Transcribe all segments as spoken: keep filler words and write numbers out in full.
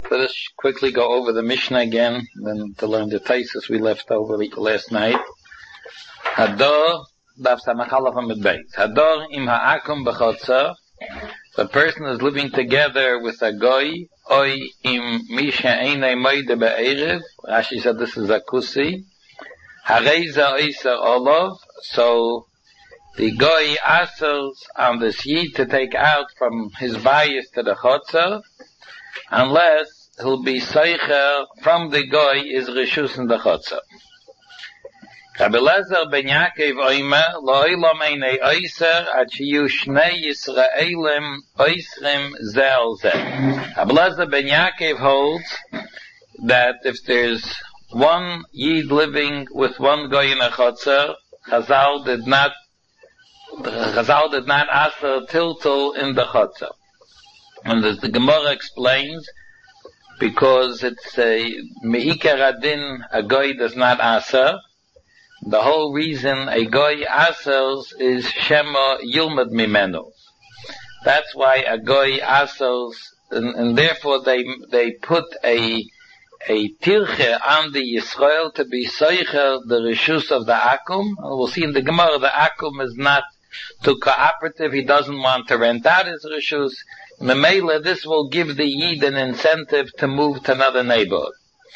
Let us quickly go over the Mishnah again, then to learn the thesis we left over last night. Hador, daf samachalaf amid beis. Hador im ha'akum b'chotzer. The person is living together with a goy, oy im misha einay moide be'erev. Rashi said this is a kusi. Hareza oiser olov. So the goy asks on this yid to take out from his bias to the chotzer, unless he'll be seicher from the goy is reshus in the chotzer. Rabbi Lezer ben Yaakov oimer lo'olam einay oiser ad shiyu shnei Yisraelim oisrim ze al ze. Rabbi Lezer ben Yaakov holds that if there's one yid living with one goy in a chotzer, Chazal did not Chazal did not aser tiltul in the chotzer. And as the Gemara explains, because it's a me'ikar adin, a goy does not aser. The whole reason a goy asers is shema yilmad mimenu. That's why a goy asers, and, and therefore they they put a a tirche on the Yisrael to be soicher the reshus of the akum. And we'll see in the Gemara the akum is not too cooperative. He doesn't want to rent out his reshus. Memela, this will give the yid an incentive to move to another neighborhood.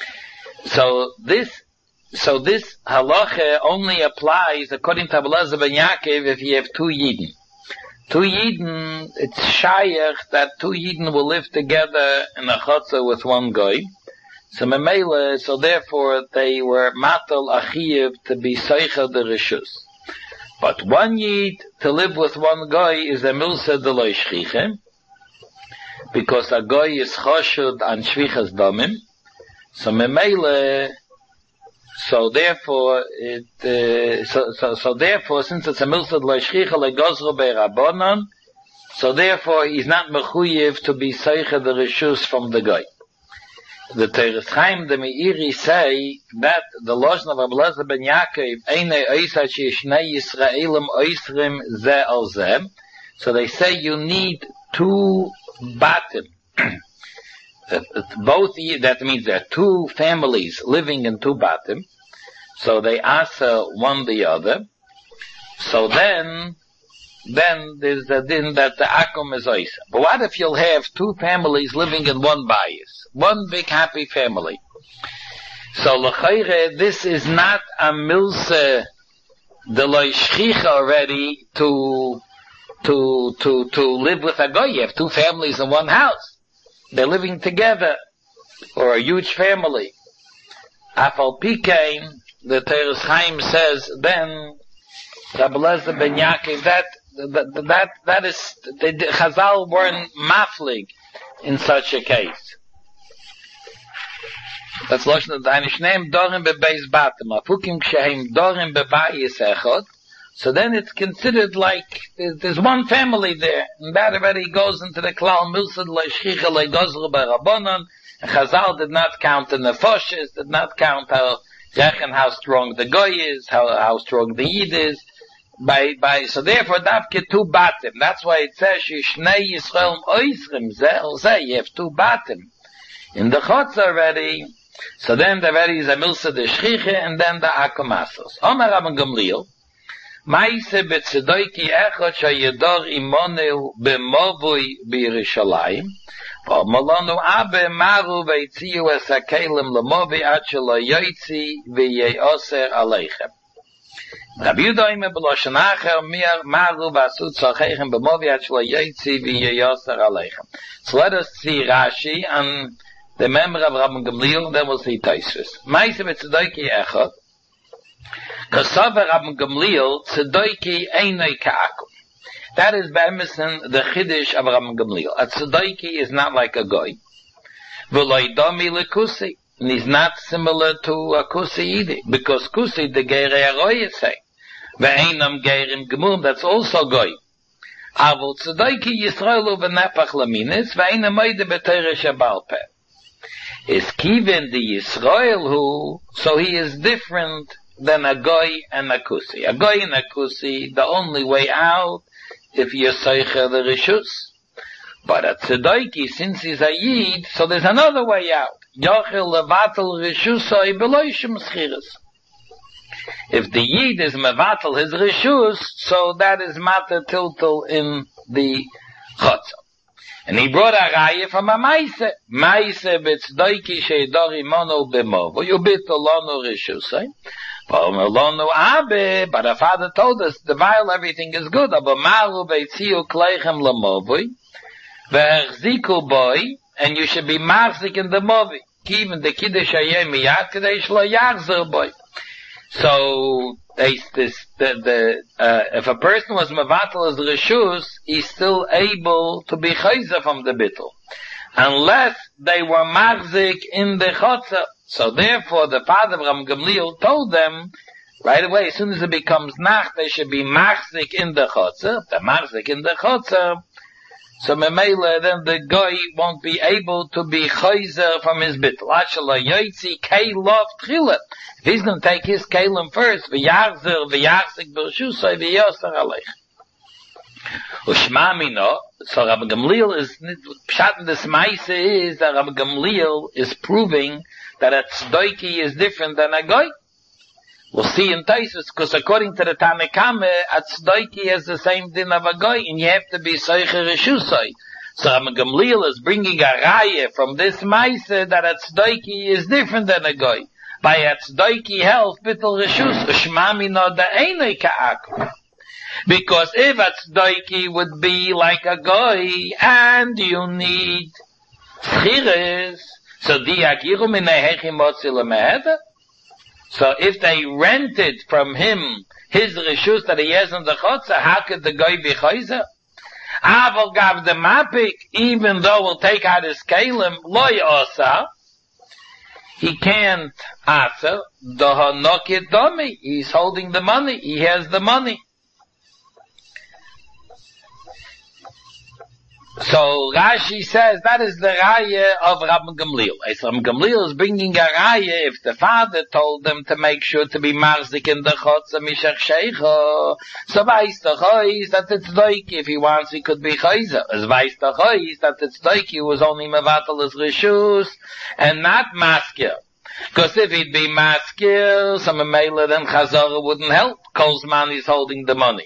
So this, so this halacha only applies according to Rabbi Lezer ben Yaakov if you have two yidden. Two yidden, it's shayach that two yidden will live together in a chotzer with one goy. So memela, so therefore they were matal achiyev to be seicher the reshus. But one yid to live with one goy is a milsa de lo shchiche, because a goy is choshud an shvichas damim. So memele, so therefore it, uh, so, so, so therefore, since it's a milsad leishchicha legozro be'rabonon, so therefore he's not mechuyev to be seicha the reshus from the goy. The Teres Chaim, the Meiri say that the Lashon of Rabbi Lezer ben Yaakov, einay oisa she'ishnei Yisraelim oisrim ze al ze. So they say you need two batim. Both, that means there are two families living in two batim. So they answer one the other. So then, then there's a din that the akum is oisa. But what if you'll have two families living in one bias? One big happy family. So l'chayre, this is not a milse de lo shchicha already to to to to live with a goy. You have two families in one house. They're living together, or a huge family. Afal pikein, the Teres Chaim says, then Rabbi Lezer ben Yaakov, that that that that is the Chazal weren't maflig in such a case. That's lashon of the Einishneim dorim bebeis batim. Afukim ksheim dorim bebayis echot. So then it's considered like there's one family there, and that already goes into the klal milsad leishchicha legozru berabonon. And Chazal did not count the nefoshes, did not count how rechen how strong the goy is, how how strong the yid is. By by, so therefore davke two batim. That's why it says shnei Yisrael oisrim ze ze. You have two batim in the chotz already. So then the already is a milsa de shchicha, and then the akomasos. Omar Rabban Gamliel. Maise betzedoiki echot shayedor imonu b'movui b'Yerushalayim, v'malonu abe maru v'yitziu es hakelim l'movi ad shelo yoytzi v'yeyoser aleichem. Rabbi Yehuda ime b'loshen acher mir maru v'asu tzorcheichem b'movi ad shelo yoytzi v'yeyoser aleichem. So let us see Rashi and the member of Rabban Gamliel, then we'll see Tosfos. Maise betzedoiki echot. Kasavar Rabban Gamliel, Tzedoiki einay ka'akum. That is be'emison the chiddush of Rabban Gamliel. A Tzedoiki is not like a goy. V'loi domi lekusi. And he's not similar to a kusi either. Because kusi, the geirei aroye say. Ve'einam geirim gemum, that's also goy. Avol Tzedoiki Yisraelu v'nepach laminis, ve'einam oide b'teire shabal peh. Is kiven the Yisrael who, so he is different than a goy and a kusi. A goy and a kusi, the only way out, if you're seicher the reshus. But a Tzedoiki, since he's a Yid, so there's another way out. Yochel levatel reshusai beloishim schiras. If the Yid is mevatel his reshus, so that is matter tiltal in the chotza. And he brought a raya from a maise. Maise b'tzdoiki sheidori mono b'movo. Yubitul lonu reshusai. But the father told us, the while everything is good, but maru beitziu kleichem lemovoi, ve'echziku boy, and you should be machzik in the movi. Even the kiddush hayeh miyad kadei shlo yachzer boy. So, they, this, the, the, uh, if a person was mevatel as reshus, he's still able to be chayzer from the bittul. Unless they were machzik in the chotzer. So therefore, the father of Ram Gamliel told them, right away, as soon as it becomes nacht, they should be machzik in the chotzer. The machzik in the chotzer, so memela, then the guy won't be able to be chayzer from his bittul. Actually, yoytzi keilov tchilet. If he's going to take his kelim first, v'yachzer, v'yachzik b'rshusay, v'yosar aleich. Ushmamino, so Rabbi Gamliel is, pshat in this maise is that Rabbi Gamliel is proving that a tzdoiki is different than a goy. We'll see in Taisus, because according to the Tanakame, a tzdoiki has the same din of a goy, and you have to be soicher reshusai. So Rabbi Gamliel is bringing a raya from this maise that a tzdoiki is different than a goy. By a tzdoiki health, bittul reshus, ushmamino da einei ka'akum. Because if a tzdoiki would be like a goy, and you need schiris, so di agiru minei hechim motzi lemeheda. So if they rented from him his reshus that he has in the chotzer, how could the goy be chayzer? Aval gav the mapik, even though we'll take out his kalim, loy osa, he can't answer, doha nokit domi, he's holding the money, he has the money. So Rashi says that is the raya of Rabbi Gamliel. As Rabbi Gamliel is bringing a raya if the father told them to make sure to be marzik in the chotzer mishach sheikha. So weiß the chois that it's doiki. If he wants, he could be chayzer. As weiß the chois that it's doiki was only mevatel as reshus and not maskir. Because if he'd be maskir, some memela then chazara wouldn't help. Kolzman is holding the money.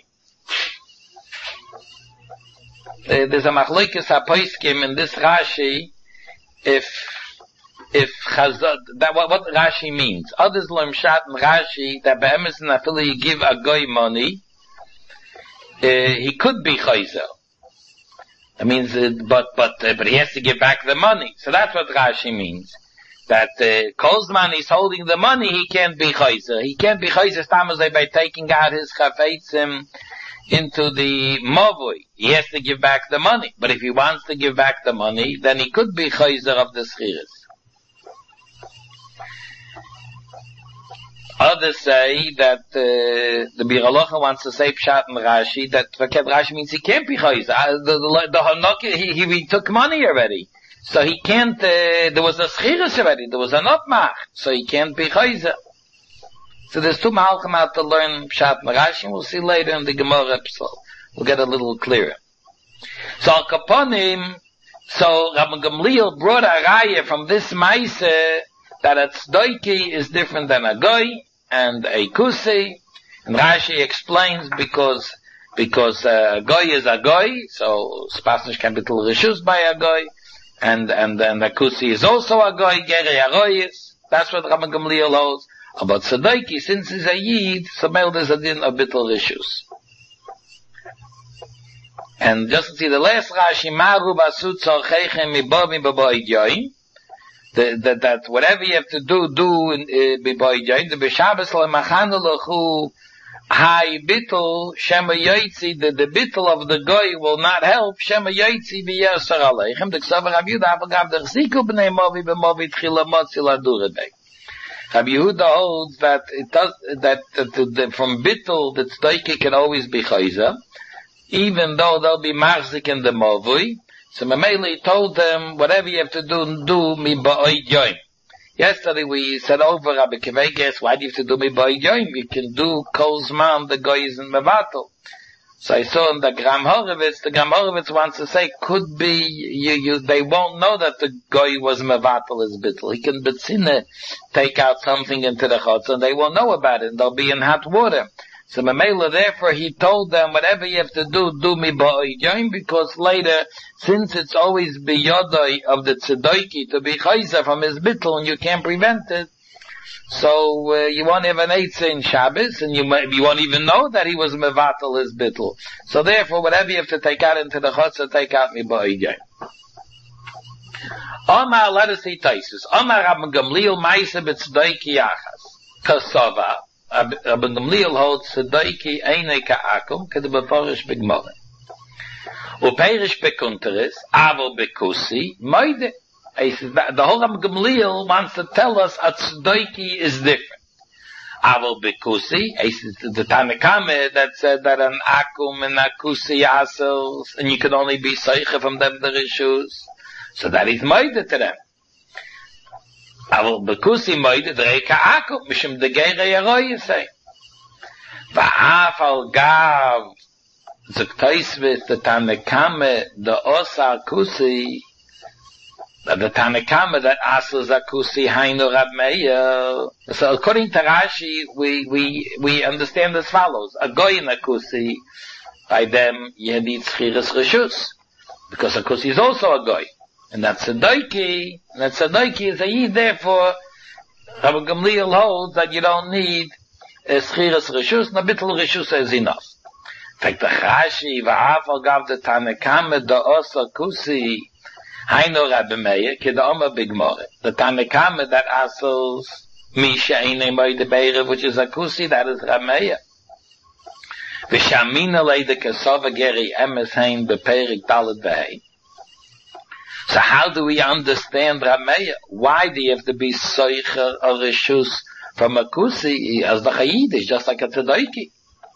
Uh, there's a machlokes hapoiskim in this Rashi, if, if chazad, that, what, what Rashi means. Others learn shat in Rashi, that be'emes and afili you give a goy money, uh, he could be chayzer. That means, uh, but, but, uh, but he has to give back the money. So that's what Rashi means. That, uh, Kozman is holding the money, he can't be chayzer. He can't be chayzer stamazay by taking out his chafetzim into the movui. He has to give back the money. But if he wants to give back the money, then he could be chayzer of the schiris. Others say that uh, the Bir Halacha wants to say pshat in Rashi, that Vaket Rashi means he can't be chayzer. Uh, the the, the Hanoki, he, he, he took money already. So he can't, uh, there was a schiris already, there was an opmach, so he can't be chayzer. So there's two malchim out to learn pshat in Rashi, and we'll see later in the Gemara episode. We'll get a little clearer. So Al Kaponim, so Rabbi Gamliel brought a raya from this maise that a tzdoiki is different than a goy and a kusi. And Rashi explains because because a goy is a goy, so spasnish can be till reshus by a goy, and and and a kusi is also a goy, geri aroyis. That's what Rabbi Gamliel holds. About tzdoiki, since he's a yid, so mel there's a din of bittul reshus. And just to see the last Rashi, Maru basut tzorcheichem mibomi b'boid yoim, that that whatever you have to do, do in b'boid yoim. The b'shabes lemachanu lechu hai bittul shema yoitzi. The the bittul of the goy will not help. Shema yoitzi v'yasar aleichem. The ksav Rav Yehuda avagav dechziku b'nei movi b'movi tchila motzi laduredei. Rav Yehuda holds that it does that, that, that, that from bittul the tzdoiki can always be chayzer, even though they'll be marzik in the movui. So Mameli told them, whatever you have to do, do mi ba'oid yoim. Yesterday we said over Rabbi Kiveges, why do you have to do mi ba'oid yoim? You can do kol zman, the goy is in mevatel. So I saw in the Gram Horowitz, the Gram Horowitz wants to say, could be, you, you, they won't know that the guy was mevatel his bittul. He can betzine take out something into the chutz, and they won't know about it, and they'll be in hot water. So Mamela, therefore, he told them, whatever you have to do, do me ba'oidyoim, because later, since it's always biyodai of the tzedoiki to be chayza from his bittul, and you can't prevent it, so uh, you won't have an eitzah in Shabbos, and you might, you won't even know that he was mevatel his bittul. So therefore, whatever you have to take out into the chutzah, take out me ba'oidyoim. Omar, let us see Taisus. Omar Rabban Gamliel Maisa b'tzdoiki yachas. Kasava. Rabban Gamliel holds tzedoiki eine ka'akum, kede beforish b'gmore. Uperish bekunteris, avo bekusi, moide. The whole Rabban Gamliel wants to tell us that tzedoiki is different. Avo bekusi, the Tanakame that said that an akum and a kusi asels, and you can only be seiche from them the rishus. So that is moide to them. Aber bekusi moide drei ka'akum, mishum de geire yaroi say. Va'af al gav, zuktoisvet the Tanakame, the osa kusi, the Tanakama that asels akusi hainu Rab Meir. So according to Rashi, we, we, we understand as follows. A goy in akusi, by them, you need schiras reshus. Because akusi is also a goy. And that's a doiki, and that's a doiki is a yid, therefore, Rabbi Gamliel holds that you don't need a schiras reshus, and a bittul reshus is enough. In fact, the Rashi, va'afal gav the Tanakama, the osa kusi, hainu Rabbi Meir, ki the Omer bigmore. The Tanakama that asels, misha eine moide beire, which is a kusi, that is Rabbi Meir. V'shamina leide kesova geri emes hein beperik dalet v'hei. So how do we understand Rameya? Why do you have to be soicher or reshus from a kusi as the chayidish, just like a tzedoiki?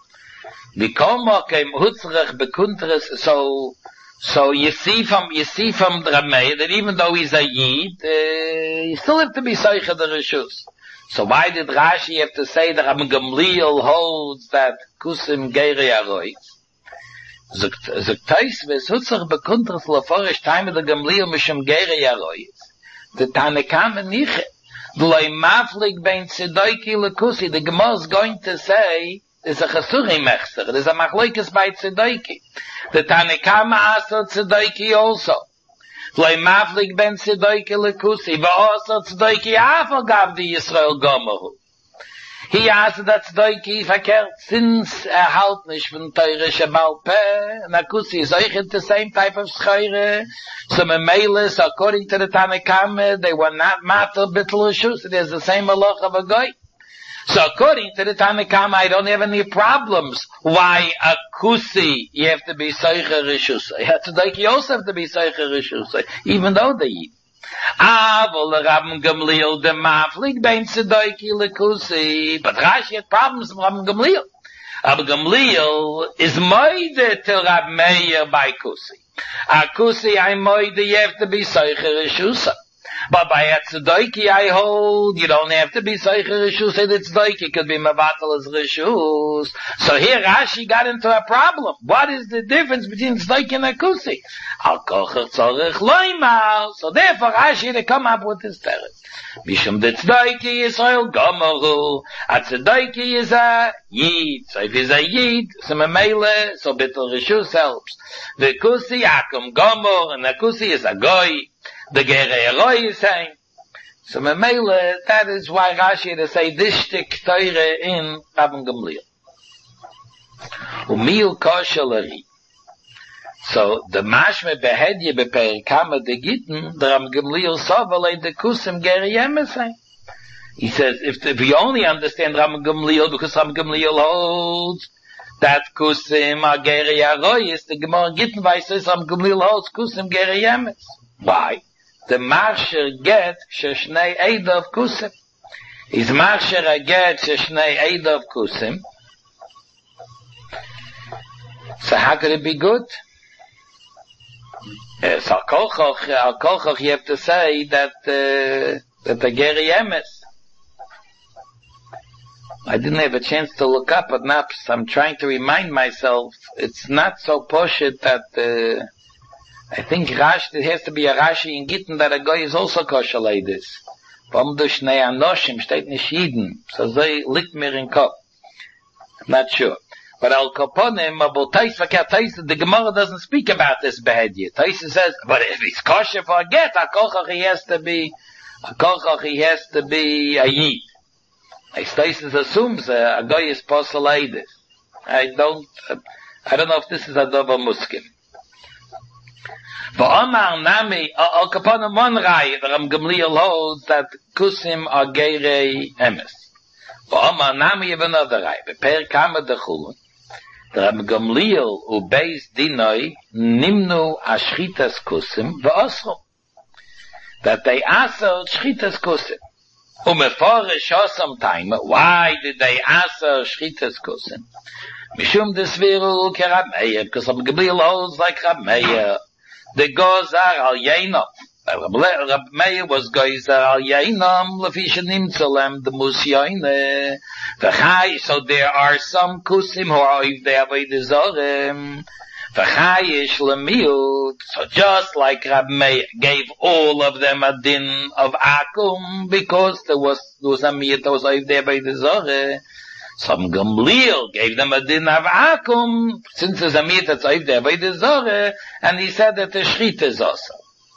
So, so you see from, you see from Rameya that even though he's a yid, uh, you still have to be soicher the reshus. So why did Rashi have to say that Rabban Gamliel holds that kusim geiri arois? Zuktais ves hutzach bekuntres laforish time the Gamliel mishum geire yarois. The Tanakam niche. V'loi maflig bein tzedoiki lekusi. The Gemara is going to say, there's a chasuri mechzer, there's a machloikes by tzedoiki. The Tanakam asa tzedoiki also. V'loi maflig bein tzedoiki lekusi. V'asa tzedoiki afal gav di Yisrael gomahu. He asked that Tzedoiki verkehrt, since er halt nicht von Teure Shabal Peh, and Akusi is euch the same type of Scheure, so Memelis, according to the Tanakame, they were not matter bittul reshus, it is the same halach of a goy. So according to the Tanakame, I don't have any problems why Akusi, you have to be Seicher reshus. Tzedoiki also have to be Seicher reshus, even though they eat. Avol Rabban Gamliel de maflig bein tzedoiki lekusi. But Rashi had problems with Rabban Gamliel. Rabban Gamliel is moide to Rab Meir by kusi. A kusi I moide, you have to be soicher reshusa. But by a tzedoiki I hold, you don't have to be soicher reshusa. The tzedoiki could be mevatel as reshus. So here Rashi got into a problem. What is the difference between tzedoiki and a kusi? Al kocher tzorech loimar. So therefore Rashi had to come up with this teretz. Mishum de tzedoiki Yisrael gomoru. A tzedoiki is a yid. So if he's a yid, so memele, so bittul reshus helps. The kusi akum gomor, and the kusi is a goy. The Gerei Eloi is saying. So Memele, that is why Rashi had to say this shtik teure in Rabban Gamliel. Umil koshelari. So the mashme behedye beperikama de gitten, the Rabban Gamliel sovelei de kusim Gerei Emesay. He says, if, if we only understand Rabban Gamliel, because Rabban Gamliel holds that kusim are Gerei Aroyis, the Gemara Gitten says Rabban Gamliel holds kusim Gerei Emes. Why? The marsher get sheshnei eidov kusim. Is marsher a get sheshnei eidov kusim? So how could it be good? Uh, so al kolchoch, al kolchoch you have to say that, uh, that the Gerei Emes. I didn't have a chance to look up, but now I'm trying to remind myself, it's not so poshut that, uh, I think Rashi, it has to be a Rashi in Gittin that a guy is also kosher like this. Warum du Shnei Anoshim steht nicht Yidden. So they liegt mir in Kopf. I'm not sure. But Al Kaponim, about Tais Vakat Tais, the Gemara doesn't speak about this behedya. Tais says, but if it's kosher for a get, a kochach he has to be, a kochach he has to be a Yid. Tais assumes uh, a guy is posel like this. I don't, uh, I don't know if this is a double muskim. V'omar nami, Al Kaponim one rai, the Ram Gamliel holds that kusim are geirei emes. V'omar nami of another rai, beper kama dechulun, the Ram Gamliel u beis dinoi nimnu ashchitas kusim v'osrum. That they asser shchitas kusim. Umeforish osam time, why did they asser shchitas kusim? Mishum desviru ke Rab Meir, because Ram Gamliel holds like Rab Meir. The gozar al yeinam. Rab Meir was gozar al yeinam, lefi shenim tzalem the musyaine. V'chai, so there are some kusim who are if they have a desorem. V'chai ish lemiut. So just like Rab Meir gave all of them a din of akum, because there was, there was a miyat that was if they have a desorem. Some Gamliel gave them a din of akum, since there's a meat that's oif there by the Zorah, and he said that the shchita is also.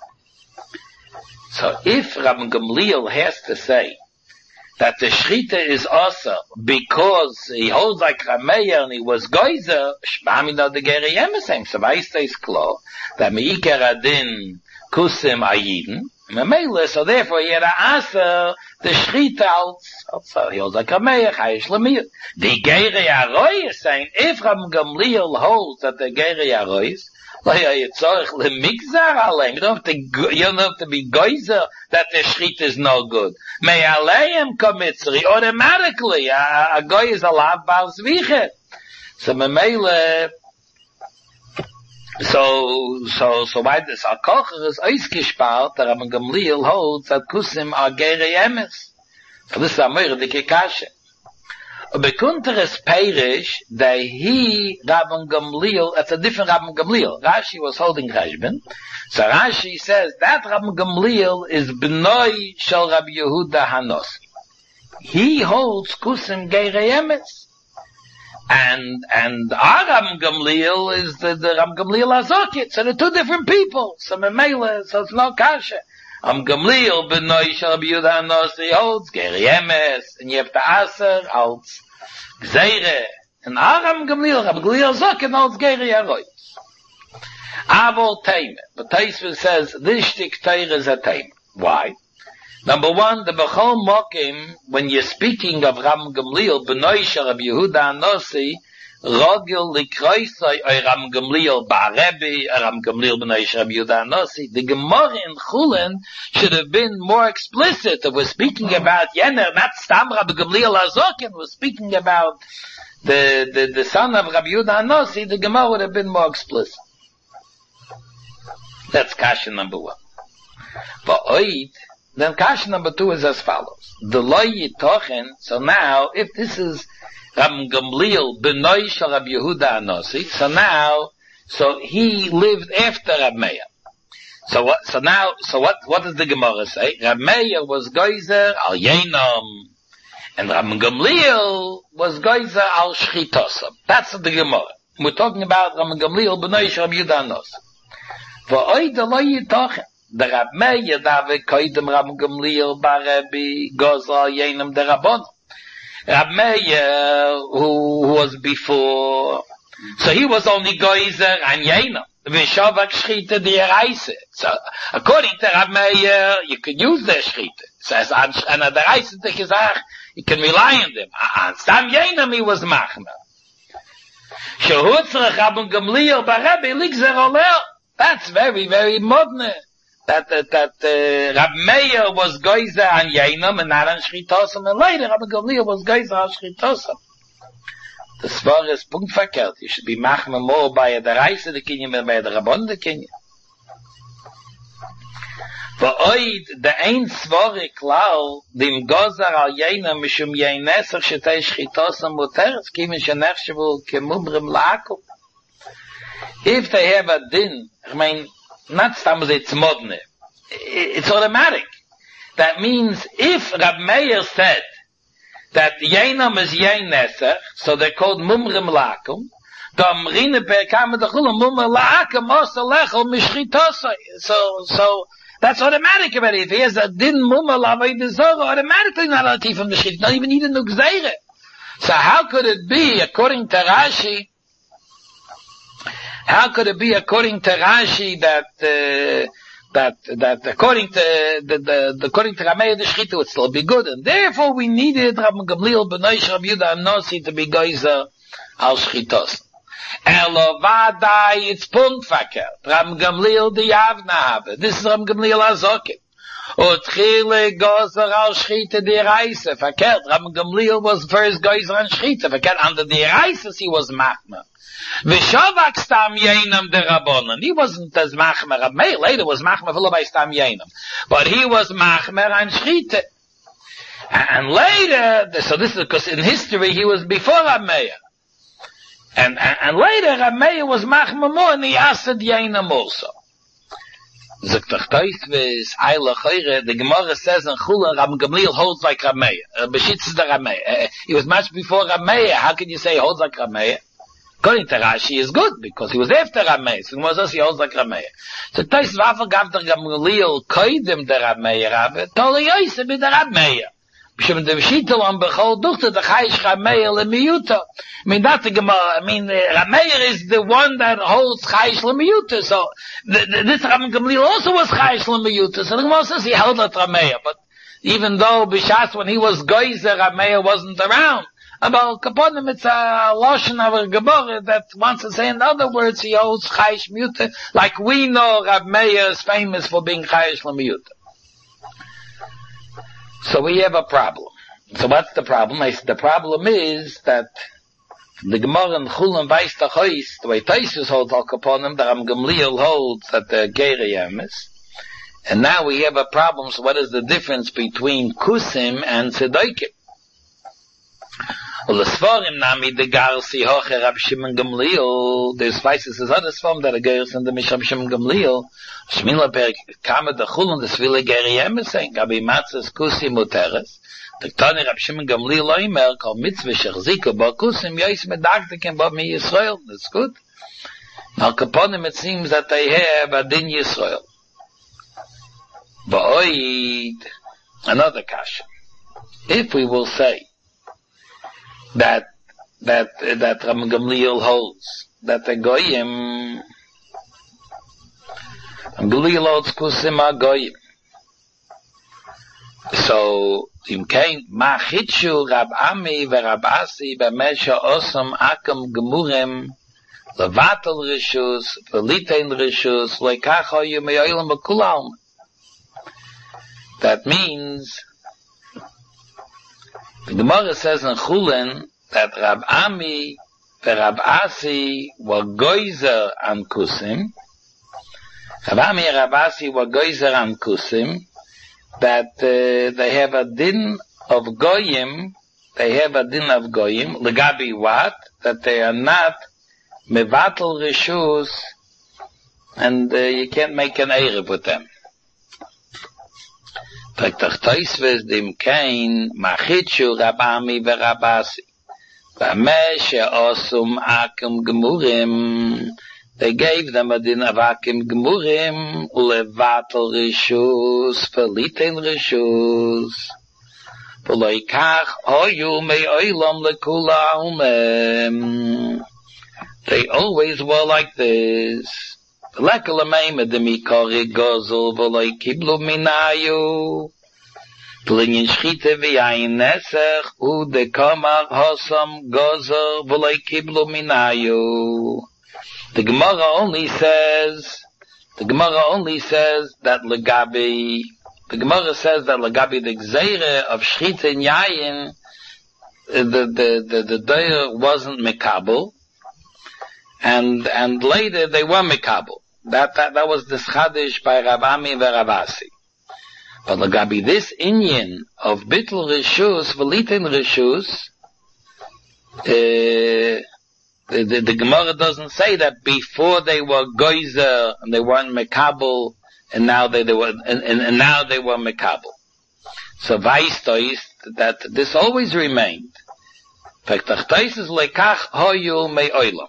So if Rabbi Gamliel has to say that the shchita is also because he holds like Rameya and he was Goizer, shbami no de geri yemesem, so I say klar, that meikar adin kusim ayiden, so therefore he had to answer the shchita also, he holds like Rameya, chayish lemiyah. The Geirei Aroi is saying, if Rabbi Gamliel holds that the Geirei Aroi is, you don't have to, you don't have to be geyser that the shchita is no good. May aleim komitzri, automatically, a, a guy is allowed bal zviche. So memele, so, so, so why this Al-Kocher is ausgespart, that Rabbi Gamliel holds that kusim are Geirei emes. So this is a more dike kashe. Bekunteres Perish, that he, Rabban Gamliel, it's a different Rabban Gamliel. Rashi was holding Rashban. So Rashi says that Rabban Gamliel is B'noi Shel Rabbi Yehuda Hanosi. He holds Kusim Geirei Emes. And, and our Rabban Gamliel is the, the Rabban Gamliel Azokit. So they're two different people. So Memele, so it's no kasha. Am Gamliel B'noi Shel Rabbi Yehuda Hanosi holds Geirei Emes, and you have to answer als Gzeire. And Aram Gamliel, Rabbi Gamliel Zokin holds Geirei Aroi. Avol Teime. But Taisva says, this shtik Teire is a Teime. Why? Number one, the Bechol Mokim, when you're speaking of Rabbi Gamliel B'noi Shel Rabbi Yehuda Hanosi, Rogel likroisai oy Ram Gamliel ba'Rebbe, Ram Gamliel b'noi Shel Rabbi Yehuda Hanosi. The Gemara in Chulin should have been more explicit. If we're speaking about Yener, not Stam Rabbi Gamliel Azokin, we're speaking about the, the, the son of Rabbi Yehuda Hanosi, the Gemara would have been more explicit. That's kasha number one. But oid, then kasha number two is as follows. The lo yitochen, so now, if this is Rabbi Gamliel B'noi Shel Rabbi Yehuda Hanosi. So now, so he lived after Rab Meir. So what? So now, so what? What does the Gemara say? Rab Meir was Geyser al Yeinam, and Rabbi Gamliel was Geyser al Shchitosam. That's the Gemara. We're talking about Rabbi Gamliel B'noi Shel Rabbi Yehuda Hanosi. V'oid lo yitochen. The Rab Meir David koydem Rabbi Gamliel Ba'Rebbe Geyser al Yeinam the Rabbon. Rab Meir, who, who was before, so he was only Geyser and Yeina. V'shavak Shchita d'Yeraise. So, according to Rab Meir, you can use the Shchita. Says, and at the Reise the Gezach, you can rely on them. And Stam Yeina he was Machna. Shehutzrach Rabban Gamliel Ba'Rebbe Ligzer Oleh. That's very, very modern. That, that, that, uh, Rab Meir was Geyser and Yeinam and not on Shchitosam, and later Rabbi Gamliel was Geyser on Shchitosam. The Svar is punktverkehrt. You should be machme more by the Reise the Kinyan than by the Rabbon the Kinyan. Va'oid, the ein svore klau, dem gozar al jena, mishum jenesach, shetei shchitosam muteres, kimin shenechshavu kemumrim la'akum. If they have a din, I mean, not stam it's modne, it's automatic. That means if Rab Meir said that yenam is yenesach, so they're called mumrim la'akum, Damrine per kam de khulum mummer la'akum also lechol mishchitosai. So, so, that's automatic already. If he has a din mummer la'avay desora, automatically not allowed to eat from the shchit, not even need a nukzeire. So how could it be, according to Rashi, how could it be according to Rashi that, uh, that, that according to, the, the, the according to Rameh, the shchita would still be good, and therefore we needed Rabbi Gamliel, B'nai Rab Yehuda Anosi to be geyser al shchitos. Elo vadai, it's punt verkehrt. Ram Gamliel di Avna habe. This is Ram Gamliel Azokim. Und chile gozer al Schchite di Reise. Verkehrt. Ram Gamliel was first gozer an Schchite. Verkehrt. Under the Reises he was machmer. Vishavak stam yenam de Rabbonon. He wasn't as machmer. Rab Meir later was machmer full by stam yenam. But he was machmer an Schchite. And later, so this is because in history he was before Rab Meir. And, and, and later, Rab Meir was machmer more, and he asked Yenam also. Zoktoch Toisves, Eila Choyre, the Gemara says in Chulin, Rab Gamliel holds like Rab Meir. Uh, Beshitz is the Rab Meir. Uh, he was much before Rab Meir. How can you say he holds like Rab Meir? According to Rashi, is good, because he was after Rab Meir. So the Gemara says he holds like Rab Meir. So Toisves, Wafel gab der Gamliel koidem der Rab Meir, Rabbe, Tole Yosef be der Rab Meir. B'shem de V'shittel on Bechol Duchte, the Chayish Rab Meir le'miyuto. I mean, that's the Gemara. I mean, uh, Rab Meir is the one that holds Chayish le'miyuto. So, the, the, this Rab Gamliel also was Chayish le'miyuto. So the Gemara says he held at Rab Meir. But even though B'shas, when he was Geyser, Rab Meir wasn't around. About Kaponim, it's a Lashon of a Gemara that wants to say, in other words, he holds Chayish le'miyuto. Like we know Rab Meir is famous for being Chayish le'miyuto. So we have a problem. So what's the problem? I said the problem is that the Gemara in Chulin weiß the Chois, the way Taisus holds Al Kaponim, the Ram Gamliel holds that the Geiriyam is. And now we have a problem. So what is the difference between Kusim and Tzedaikim? Well, the Sforim nami the Garsi Hoche Rab Shimon Gamliel, there's Weises as other Sforim that are Geirs in the Mishab Shimon Gamliel, Shmila Per Kama the Chulin, the Svile Geiriyam is saying, Gabi Matzes Kusi Muteres, the Tani Rab Shimon Gamliel Oimer, called Mitzvah Shechzika Ba Kusim, Yois Medagdikim Ba Mi Yisrael, that's good. Now Kaponim it seems that they have a Din Yisrael. Ba'oid, another kasha. If we will say, that that that Ram Gamliel holds that the goyim Gamliel holds kusim goyim. So im kein machitshu Rab Ami ve Rab Asi b'mesha osam akam gemurem levatel rishus velitein rishus lekach hoyu meyoylam b'kulam. That means the Gemara says in Chulin that Rab Ami and Rab Asi were geyser an Kusim. Rab Ami and Rab Asi were geyser an Kusim, that uh, they have a din of Goyim, they have a din of Goyim, legabi what? That they are not mevatel rishus, and uh, you can't make an erev with them. Tachtachtoisves dem kein machitshu Rab Ami ve Rab Asi v'ameshe osum akim gemurim, they gave them a din of akim gemurim levatel rishus velitein rishus v'loikach hoyu me'olam lekulam. They always were like this. Lekala meime de mikori gozel voloi kiblu minayu. Tlinyin schite vi ein nesech u de kamar hosam gozel voloi kiblu minayu. The Gemara only says, the Gemara only says that legabi, the Gemara says that legabi the gzeire of schite in yayin, the, the, the, the doyer wasn't mekabel, and, and later they were mekabel. That, that, that was the schadish by Rab Ami and Rab Asi. But Lagabi, this Inyan of Bittul Rishus, Velitin Rishus, uh, the, the, the Gemara doesn't say that before they were Geyser and they weren't Mekabel, and now they, they were, and, and, and now they were Mekabel. So Vaistois, that this always remained. Pektachtois is lekach hoyu mei oilam.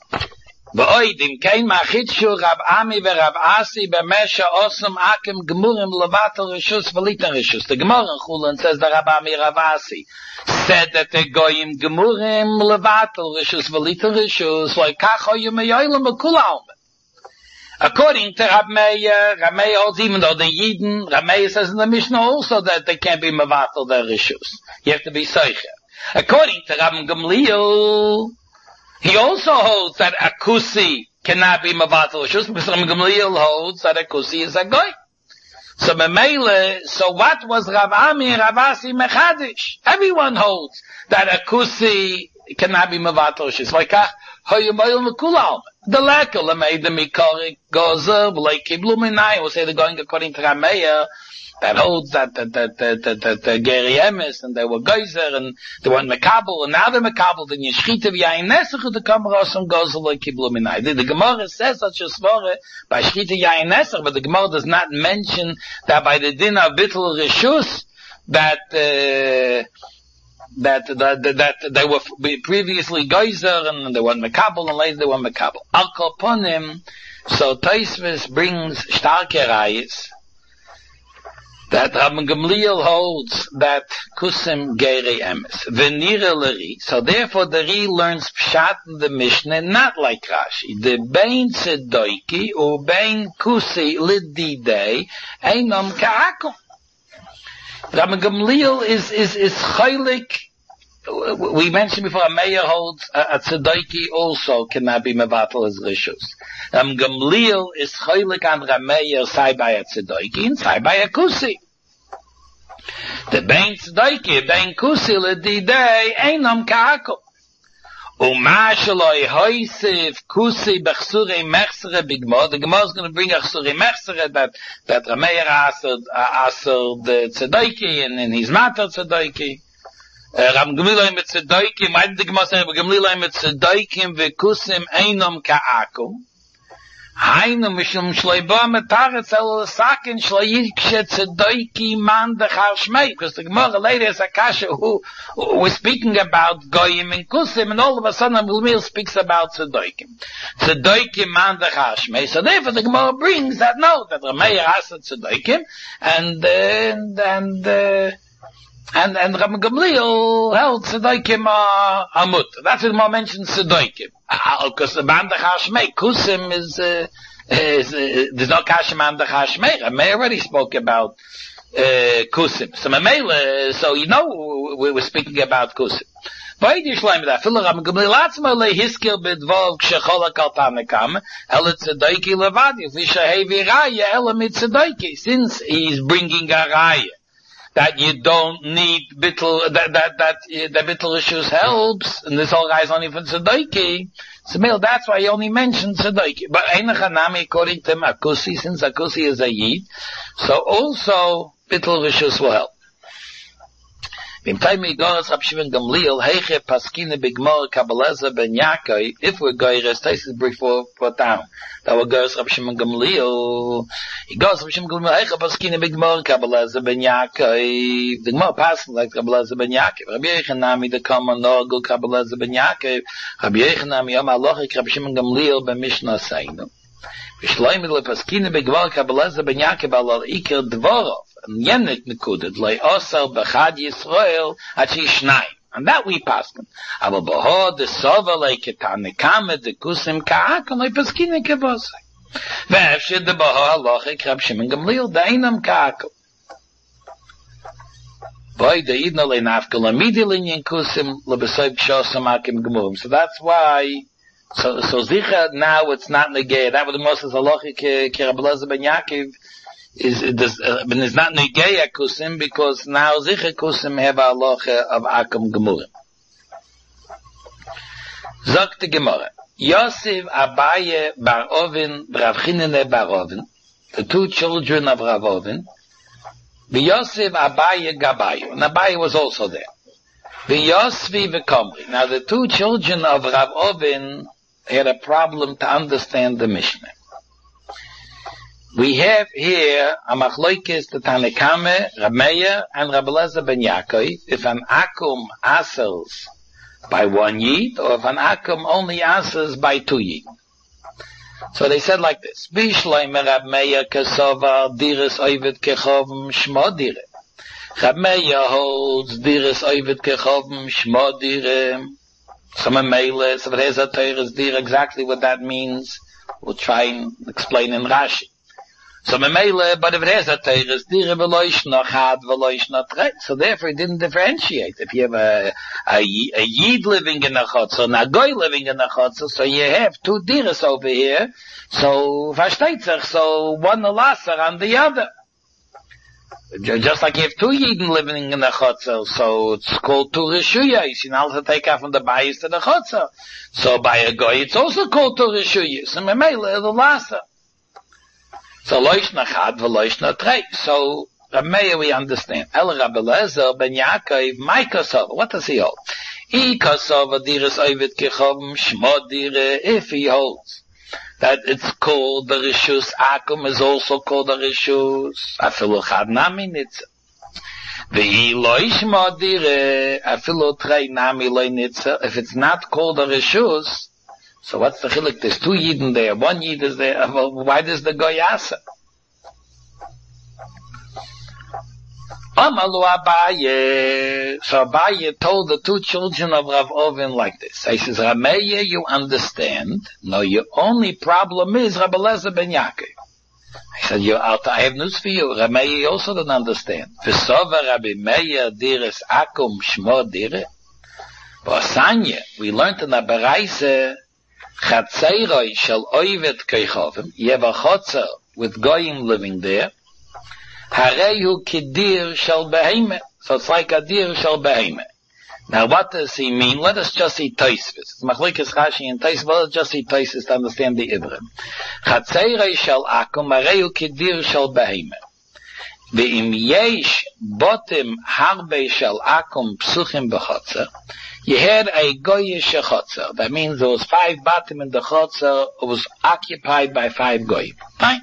V'oidim kein machitshu Rab Ami v'Rab Asi b'mesha osam akim gemurim levatel rishus v'litan rishus. The Gemara in Chulin says that Rab Ami Rab Asi said that the goyim gemurim levatel rishus v'litan rishus lekach hoyu mei oilam b'kula almen. According to Rab Meir, Rab Meir holds even though the Yidden, Rab Meir says in the Mishnah also that they can't be mevatel their rishus. You have to be seicher. According to Rab Gamliel, he also holds that a kusi cannot be mevatel rishus because Rab Gamliel holds that a kusi is a goy. So Memele, so what was Rab Ami and Rab Asi mechadish? Everyone holds that a kusi cannot be mevatel rishus. Like hoyumayil mekulam. The lekel made the mikorik gozer like kibluminai. We'll say they're going according to Rab Meir. That holds that that that that that, that, that Geri Emes and they were geyser and they weren't mekabel and now they're mekabel. Then yeshchita v'yayin nesach the kamaros and gozer like kibluminai. The, the Gemara says such a svara by shchita yayin nesach, but the Gemara does not mention that by the din of bittul rishus that. Uh, That, that, that, that they were previously geyser and they weren't mekabel and later they were mekabel. Al koponim, so Tosfos brings starke rayis that Rabbi Gamliel holds that kusim geri emes v'nira l'ri. So therefore the Ri learns pshat in the Mishnah not like Rashi. The bein tzedoiki u bein kusi lididei einom ka'akum. Rabbi Gamliel is, is, is chaylik. We mentioned before, a mayor holds a, a tzedaki also cannot be mevatel as rishus. Rabbi Gamliel is chaylik on Rameir sai by a tzedaki and sai by a kusi. The bein tzedaki, bein kusi l'didei einam ka'akum. Uma shaloi hoisif kusi b'chsurei mechsere b'gmor. The Gemara is going to bring a chsurei mechsere that that Rameir aser aser the tzedaki and in his matter tzedaki. Ram Gamliel mit tzedaki. Why did the Gemara say Ram Gamliel mit tzedaki v'kusim einom ka'akum? Hainu mishum shleiba metaretz el sakin shleikshe tzedaki man dechar shmei. Because the Gemara later is a kasha who, who was speaking about goyim and kusim, and all of a sudden Gamliel speaks about tzedaki. Tzedaki man dechar shmei. So therefore the Gemara brings that note that Rameir asked tzedaki, and uh, and uh, and and Rabbi Gamliel held tzedaki uh, amut. That's what the Gemara mentions tzedaki. Because the man dechar shmei kusim is, uh, is uh, there's no kasha man dechar shmei. I already spoke about uh, kusim. So Mamela, so you know we were speaking about kusim. By the Yishleim that Phil Rabbi Gamliel atzma le hiskil b'dvov kshecholak al tanekam el tzedaki levadi v'shahevi raya el mit tzedaki. Since he's bringing a raya that you don't need bittul, that, that, that, uh, the bittul rishus helps, and this whole guy's only for tzedaki. So, that's why he only mentioned tzedaki. But Einachanami, according to him, Akusi, since Akusi is a yid, so also bittul rishus will help. If we're going to rest, this is before put down. That will go to Rab Shimon Gamliel. He goes to Rab Shimon Gamliel. Heiche paskine b'gmor Kabbalah ben Yaakov. The Gemara passes like Kabbalah ben Yaakov. Rabbi Yechanami the common norgal Kabbalah ben Yaakov. Rabbi Yechanami yom alochik Rab Shimon Gamliel ben Mishnah Seinu. V'shloim le paskine b'gmor Kabbalah ben Yaakov alal iker dvorov. And yenik nekudet le osar b'chad Yisrael achi shnayim. And that we pass them. Aber beho de sova le ketanekame de kusim ka'akom le paskine kevosai. Ve'efshir de beho halochik Rab Shimon Gamliel deinam ka'akom. Boy de idno le nafkel amidi linyin kusim le besoib kshosam akim gemurim. So that's why, so, so zicha now it's not negay. That was the most halochik ki Rab Elazar ben Yaakov is it does uh, but it's not negay kusim because now zicha kusim have a halacha of akum gemurim. Sagt the Gemara, Yosef Abaye bar Ovin, Rav Chinene bar Ovin, the two children of Rav Ovin, V'Yosef Abaye Gabayu. And Abaye was also there. V'Yosvi V'Komri. Now the two children of Rav Ovin had a problem to understand the Mishnah. We have here a machloikis the Tanakame, Rab Meir, and Rab Elazar ben Yaakov. If an akum asels by one yid, or if an akum only asels by two yid. So they said like this: Bishloime Rab Meir kesova diris oivet kechovim shmo dire. Rab Meir holds diris oivet kechovim shmo dire. Some meile, so there's a teres dire. Exactly what that means, we'll try and explain in Rashi. So meile, but if it has a teres dire veloish nachad veloish nachrei. So therefore, it didn't differentiate. If you have a a, a yid living in a chotzer, and a goy living in a chotzer, so you have two dires over here. So versteht sich, so one alasser on the other. Just like you have two yidden living in the chotzer, so it's called two reshuyos. You know, to take out from the bayis to the chotzer. So by a goy, it's also called two reshuyos. And meile, the lasser. So loish nachad v'loish nachrei. So Rab Meir we understand. El Rab Elazar ben Yaakov, my kosova. What does he hold? I kosova diris oivet kechovim shmo dire. If he holds that it's called the rishus akum is also called the rishus. Afilu chad nami nitza. V'hi loish shmo dire. Afilu trei nami loy nitza. If it's not called the rishus, so what's the chiluk? There's two yidden there. One yid is there. Well, why does the goy asa? Amalu Abaye. So Abaye told the two children of Rav Ovin like this. He says, Rab Meir, you understand. No, your only problem is Rab Elazar ben Yaakov. I said, you, I have news for you. Rab Meir also don't understand. V'sova Rabbi Meir diris akum shmo dire. But Sanya, we learned in the Baraise, Chatzeiroi shel oivet keichovim. You have a chotzer with goyim living there. Harehu kidir shel beheme. So it's like a dir shel beheme. Now what does he mean? Let us just see Tosfos. It's Machlokes Rashi and Tosfos. Let us just see Tosfos to understand the Ibrim. Chatzeiroi shel akum harehu kidir shel beheme. Ve'im yesh botim harbe shel akum psuchim b'chotzer. You had a goyish chotzer. That means there was five batim in the chotzer. It was occupied by five goyim. Fine.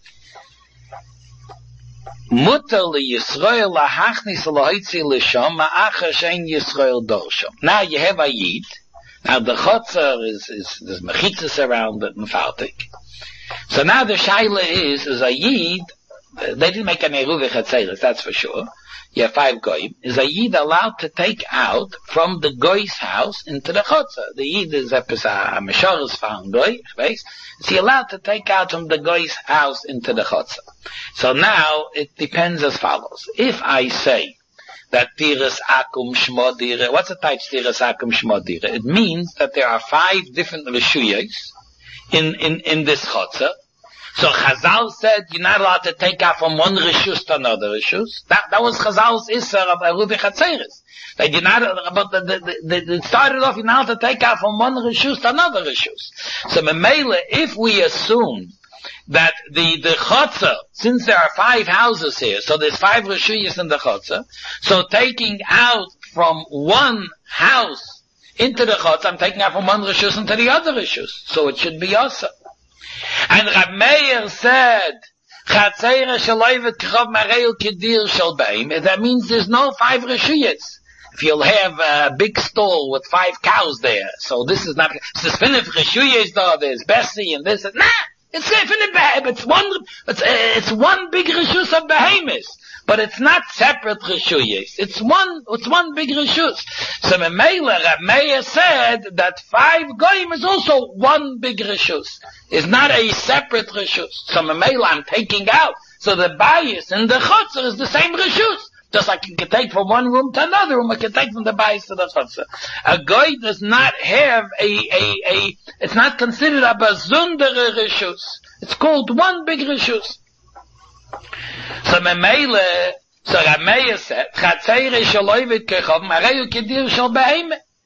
Mutter li Yisrael lahachnis lahoitzi l'sham ma'achar shein Yisrael dorsham. Now you have a yid. Now the chotzer is, is, there's mechitzas around it and faltik. So now the shaila is, is a yid, they didn't make an eruv chatzeres, that's for sure. You have five goyim. Is a yid allowed to take out from the goy's house into the chotzer? The yid is a mesharis found goy, is he allowed to take out from the goy's house into the chotzer? So now it depends as follows. If I say that tiras akum shmo dire, what's the type tiras akum shmo dire? It means that there are five different reshuyos in in in this chotzer. So Chazal said you're not allowed to take out from one reshus to another reshus. That that was Chazal's isser of Eruv Chatzeres. That you're not, but the, the, the, it started off you're not allowed to take out from one reshus to another reshus. So Memele, if we assume that the the chotzer, since there are five houses here, so there's five reshuyos in the chotzer, so taking out from one house into the chotzer, I'm taking out from one reshus into the other reshus. So it should be also. And Rab Meir said, that means there's no five reshuyos. If you'll have a big stall with five cows there, so this is not, there's five reshuyos though, there's Bessie and this, and, nah, it's it's one, it's, it's one big reshus of behemoths. But it's not separate reshuyos. It's one, it's one big reshus. So Memele, Rab Meir said that five goyim is also one big reshus. It's not a separate reshus. So Memele, I'm taking out. So the bias in the chotzer is the same reshus. Just like you can take from one room to another room, I can take from the bias to the chotzer. A goy does not have a, a, a, it's not considered a bazundere reshus. It's called one big reshus. So Memele, so Rab Meir said, Chatzeire shel oivet kechovim harehu kidir shel beheme.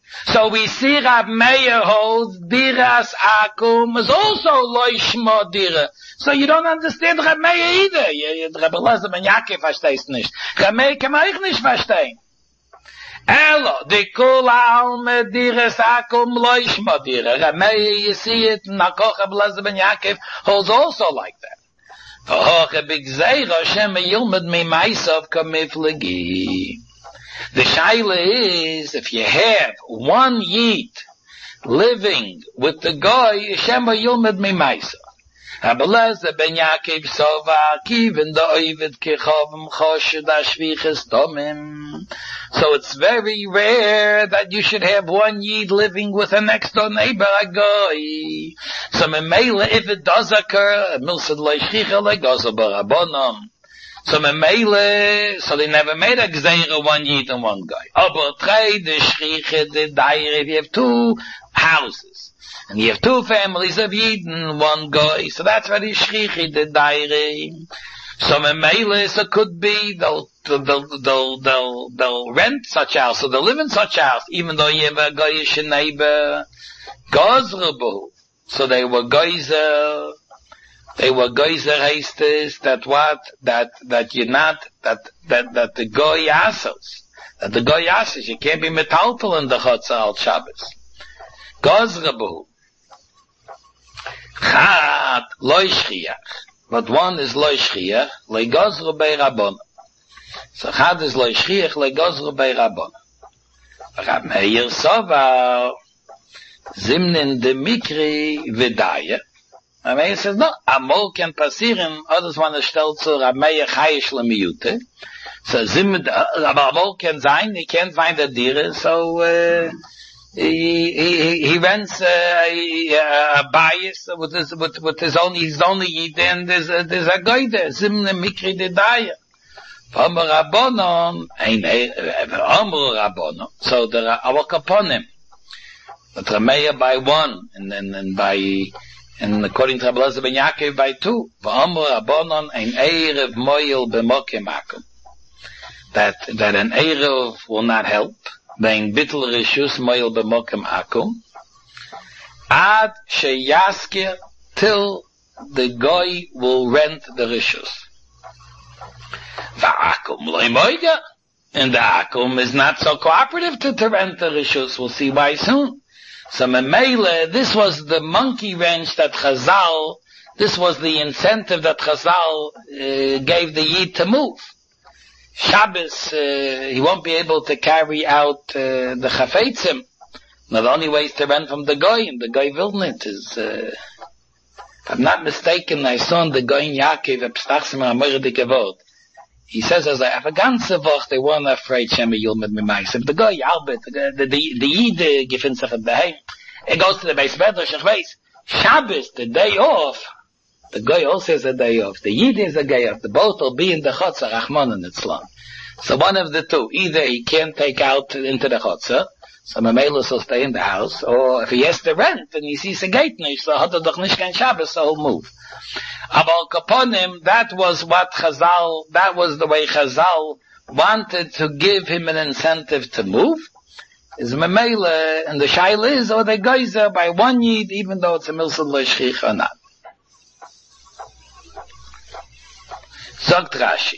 So we see Rab Meir holds Diras Akum is also Loishma Dira. So you don't understand Rab Meir either. You, Rab Elazar ben Yaakov verstehst nicht. Rab Meir kann man auch nicht verstehen. Elo, the Kula Alme Diras Akum Loishma Dira. Rab Meir, you see it, Nakoch Rab Elazar ben Yaakov holds also like that. V'hoche b'gzeira Hashem yilmed mi ma'asav kamiflegi. The shaila is, if you have one yid living with the guy, Hashem yilmed mi ma'asav. Rab Elazar ben Yaakov sova kiven the oivid kechavim choshed ashviches domim. So it's very rare that you should have one yid living with a next door neighbor, a guy. So memela, if it does occur, milsad leishchicha legozo barabonam. So memela, so they never made a gzeira one yid and one guy. Aber trei the shchicha the daire, if you have two houses. And you have two families of Yid and one guy. So that's where the shchichi, the daire. So memela, so could be, they'll, they'll, they'll, they'll, they'll rent such house, so they'll live in such house, even though you have a goyish neighbor. Gozrabu. So they were geyser, they were geyser hastes, that what, that, that you're not, that, that, that the goy assos, that the goy assos, you can't be metaltal in the Chotzer al Shabbos. Gozrabu. Chat, loy shchiach. But one is loy shchiach, le gozru bei Rabbon. So chad is loy shchiach, le gozru bei Rabbon. Rab Meir Sova, zimnen de mikri v'daya. Rab Meir says, no, amol can passieren, others want to stell zu Rab Meir chayish lemiyute. So zimnen, aber amol can sein, he can't find a dire, so, uh, He, he, he rents, uh, a bias with his, with, with his own, his only yid, and there's a, there's a guy there, Zimne Mikri de Daya. V'amar Rabbonon, ein, Amru Rabbonon, so the, our kaponim, the Trameya by one, and then, and by, and according to Rab Elazar ben Yaakov by two, V'amru Rabbonon, ein Erev Moyel b'mokem akum. That, that an Erev will not help, bein bittel rishus moil b'mokem akum, ad sheyaskir, till the guy will rent the rishus. Va'akum loy moida, and the akum is not so cooperative to, to rent the rishus. We'll see why soon. So memele, this was the monkey wrench that Chazal, this was the incentive that Chazal uh, gave the yid to move. Shabbos, uh, he won't be able to carry out uh, the chafetzim. Now the only way is to rent from the goy, and the goy Vilnit is, uh, if I'm not mistaken, I saw in the goy in Yaakov, Epstachsim HaMordike Vod. He says, as I have a ganze Woche, they weren't afraid Shema Yilmed Mimayis. If the goy, Albert, the, the, the, the Yid, given sich at the hay, he goes to the base medrash, ich weiß, Shabbos, the day off, the guy also has a day off. The Yid is a day off. The both will be in the Chotzer, Rachman and Itzlan. So one of the two, either he can't take out into the Chotzer, so Mamelus will stay in the house, or if he has to rent, and he sees a gate nish, so hat er doch nicht kein Shabbos, so he'll move. Aber Kaponim, that was what Chazal, that was the way Chazal wanted to give him an incentive to move. Is Mamela, and the Shaila is, or the geyser by one Yid, even though it's a Milsad Leishchich or not. Sagt Rashi.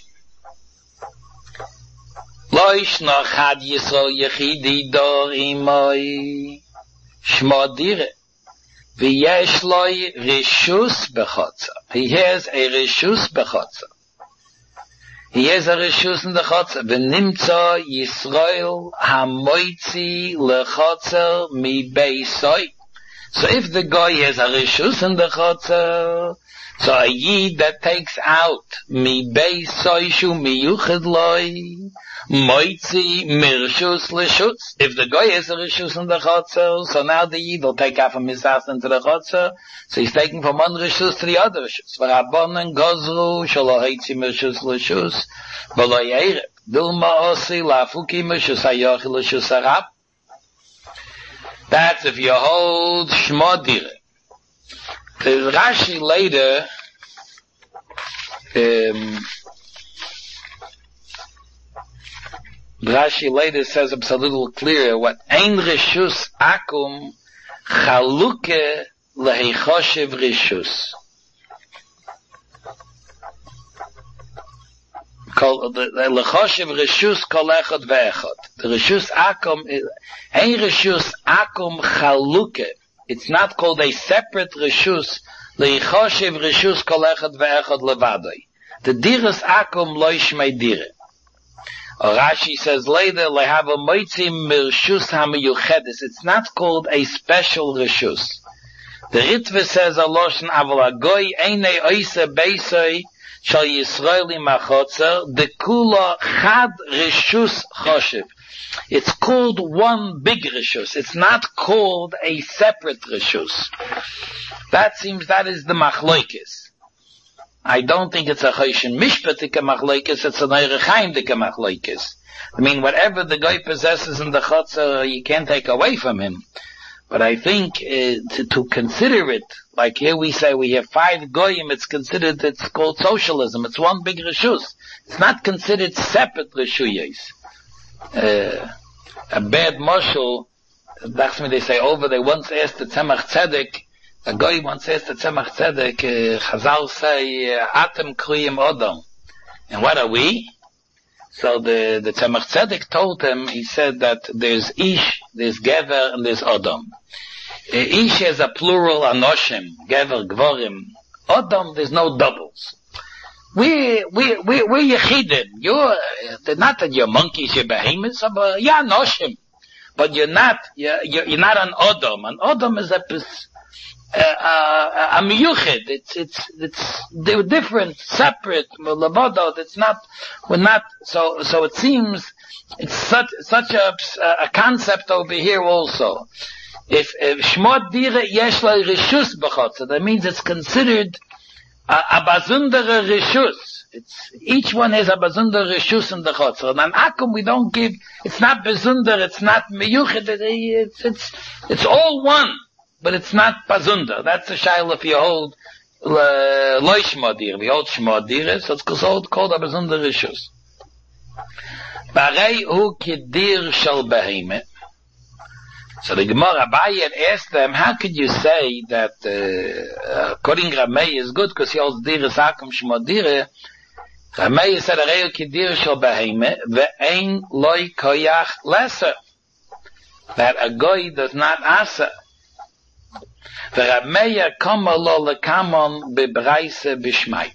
Loish noch had Yisrael Yechidi dor imoi shmo dire. V'yesh loi rishus bechotza. He has a rishus bechotza. He has a rishus in the chotza. V'nimtza Yisrael hamoitzi lechotza mi beisoi. So if the guy has a rishus in the chotza, so a yid that takes out mi bei soishu mi yuchid loy moitzi mirshus lishus. If the guy has a rishus in the chotzer, so now the yid will take out from his house into the chotzer, so he's taking from one rishus to the other rishus. V'rabbanan gozru shalo haitzi mirshus lishus v'lo yeireb dilma osi lafuki mirshus hayochi lishus harab. That's if you hold shmo dire. The Rashi later um, Rashi later says it's a little clearer what ein reshus akum chaluke lehechoshev reshus. Lechoshev reshus kol echad ve'echad. The reshus akum, ein reshus akum chaluke. It's not called a separate reshus. Lechoshev reshus kol echad ve'echad levadai. The diras akum lo yishmei dire. Rashi says later, lehav a moitzim mirshus hamiyuchedes. It's not called a special reshus. The Ritva says aloshen aval agoy einei oise beisoi shal Yisraeli machotzer the kula chad reshus choshev. It's called one big reshus. It's not called a separate reshus. That seems that is the machloikis. I don't think it's a Choshen Mishpatika Machloikis, it's an Eirechaim Dika Machloikis. I mean, whatever the guy possesses in the Chotzer, you can't take away from him. But I think uh, to, to consider it, like here we say we have five Goyim, it's considered, it's called socialism. It's one big Reshus. It's not considered separate Reshuyas. Uh, a bad moshel, that's when they say over, they once asked the Tzemach Tzedek, a guy once says to Tzemach Tzedek, uh, Chazal say, Atem kriyim odom. And what are we? So the, the Tzemach Tzedek told him, he said that there's Ish, there's Gever, and there's Odom. Uh, Ish is a plural Anoshim, Gever, Gvorim. Odom, there's no doubles. We, we, we, we're Yechidim. You're, uh, not that you're monkeys, you're behemoths, but you're Anoshim. But you're not, you're, you're, you're not an Odom. An Odom is a, Uh, uh, a miyuchid. It's, it's, it's, they're different, separate, labodot. It's not, we're not, so, so it seems, it's such, such a, a concept over here also. If, if shmot dire yesh la reshus b'chotzer, that means it's considered a, a bazundere reshus. It's, each one has a bazundere reshus in the chotzer. And on akum we don't give, it's not bazunder, it's not miyuchid, it's, it's, it's all one. But it's not Pazunder. That's the shaila if you hold Loi Shmodir. We hold Shmodir, so it's called, called a Pazunder Rishus. Barei hu kidir shal behime. So the Gemara Abaye asked them, how could you say that uh, according to Ramei is good because he holds dir akum Shmodir? Ramei said, Barei hu kidir shal behime ve'ein loi koyach lesser. That a goy does not asa. V'Rameya kama lo lekamon bebreise b'shmait.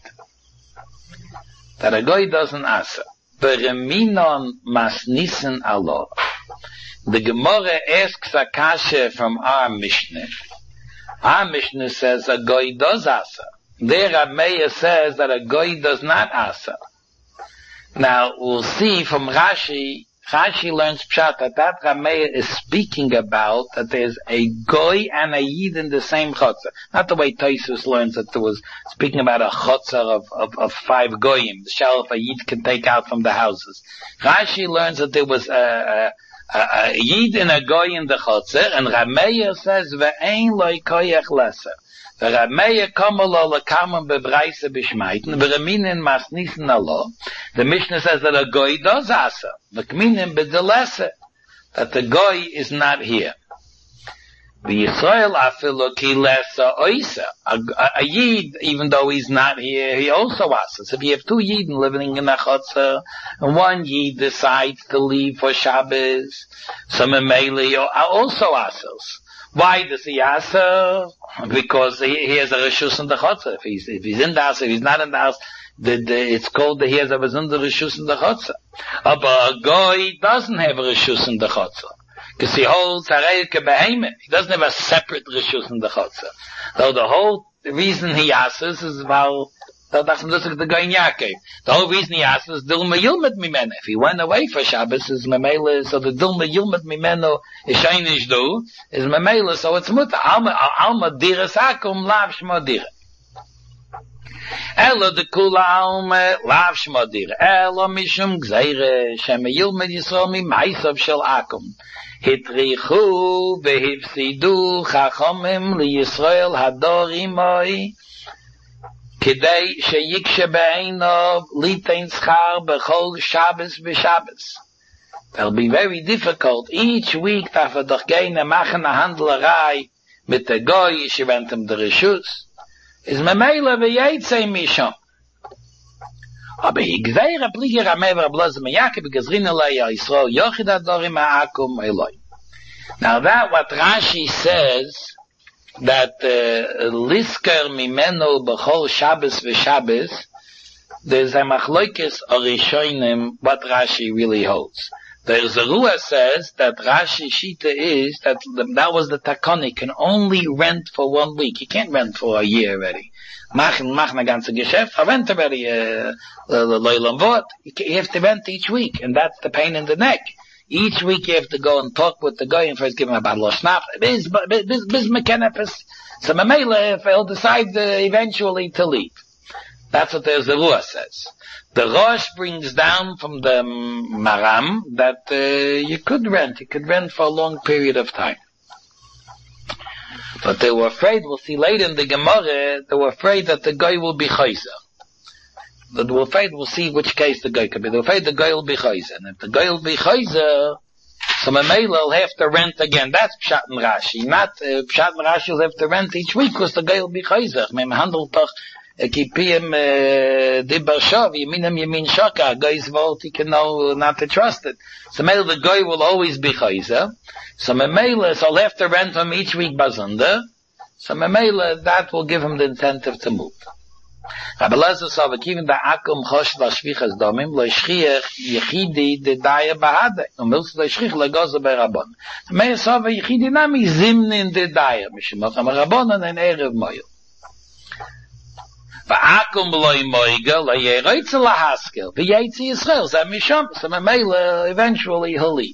That a guy doesn't answer. V'reminon masnisen alo. The Gemara asks a kasha from our Mishnah. Our Mishnah says a guy does answer. There Rameya says that a guy does not answer. Now we'll see from Rashi. Rashi learns pshat that that Rameya is speaking about that there's a goy and a yid in the same chotzer. Not the way Taisus learns that there was speaking about a chotzer of, of, of five goyim, the shelf a yid can take out from the houses. Rashi learns that there was a, a, a, a yid and a goy in the chotzer, and Rameya says ve'ein loy koyach lesser. V'Rameya kamalo lekaman bebreise b'shmaiten v'raminin masnisen alo. The Mishnah says that a goy does asa. V'kminin b'delese. That the goy is not here. V'Yisrael afilu ki lesa oisa. A yid, even though he's not here, he also asas. If you have two yidin living in a chotzer, and one yid decides to leave for Shabbos, some emeli are also asas. Why does he asa? Because he, he has a reshus in the chotzer. If he's, if he's in the house, if he's not in the house, the, the, it's called that he has a bazunda reshus in the chotzer. But a goy doesn't have a reshus in the chotzer. Because he holds harei kebeheme. He doesn't have a separate reshus in the chotzer. So the whole reason he asks is about the guy in Yaakov. The whole reason he asks is Dilma Yilmet Mimeno. If he went away for Shabbos, is Memela, so the Dilma Yilmet Mimeno is Shainish do, is Memela, so it's Mutter. Alma, Alma Dira Sakum, Lav Shmo Elo de Kula Alma, Lav Shmo Dira. Elo Mishum Gzeire, Shema Yilmet Yisrael Mi Maisav Shel Akum. Hitrichu, Behivsidu, Chachomim, Li Yisrael Hador Imoi, Kidei sheyikshe be'einav litein schar bechol Shabbos b'Shabbos. It'll be very difficult. Each week, darf er doch gehen und machen eine Handlerei mit der Goy, she went him der Rishus. Is me meile wie jetze misham. Aber ich gewähre Pliger am Eber Blase me Jakob, gezrinele ya Yisrael, yochid adorim ha'akum eloi. Now that what Rashi says, that uh, lisker mimeno b'chol Shabbos v'Shabbos, there's a machloikis orishoinim what Rashi really holds. There's a Ruah says that Rashi Shita is that the, that was the takoni, can only rent for one week. You can't rent for a year already. Machen, machen a ganze Geschäft, rent already, uh, loylam vot. You have to rent each week, and that's the pain in the neck. Each week you have to go and talk with the guy and first give him a bottle of schnapps. Biz, biz, biz mekenepes. So Mamela, if he'll decide uh, eventually to leave. That's what the Ruah says. The Rosh brings down from the Maram that uh, you could rent. You could rent for a long period of time. But they were afraid, we'll see later in the Gemara, they were afraid that the guy will be chayzer. They were afraid, we'll see which case the guy could be. They were afraid the guy will be chayzer. And if the guy will be chayzer, so Mamela will have to rent again. That's Pshat and Rashi. Not, uh, Pshat and Rashi will have to rent each week because the guy will be chayzer. Mem handelt doch, Ekipiem di Barshov, Yeminam Yemin Shaka, guys vote, he can know not to trust it. So Mamela, the guy will always be chayzer. So Mamela, so he'll have to rent him each week Bazunda. So Mamela, that will give him the incentive to move. Rabbi Lezer saw that even the akum chosh v'ashvichas domim lo yishchiach yechidi de daya bahade umilz lo yishchich legoza berabon. The Meir saw that yechidi nami zimnin de daya mishimach am rabonan en erev moyo. V'akum lo yimoiga lo yeroitze lahaskel v'yetzi Yisrael zeh misham. So Mamela eventually he'll leave.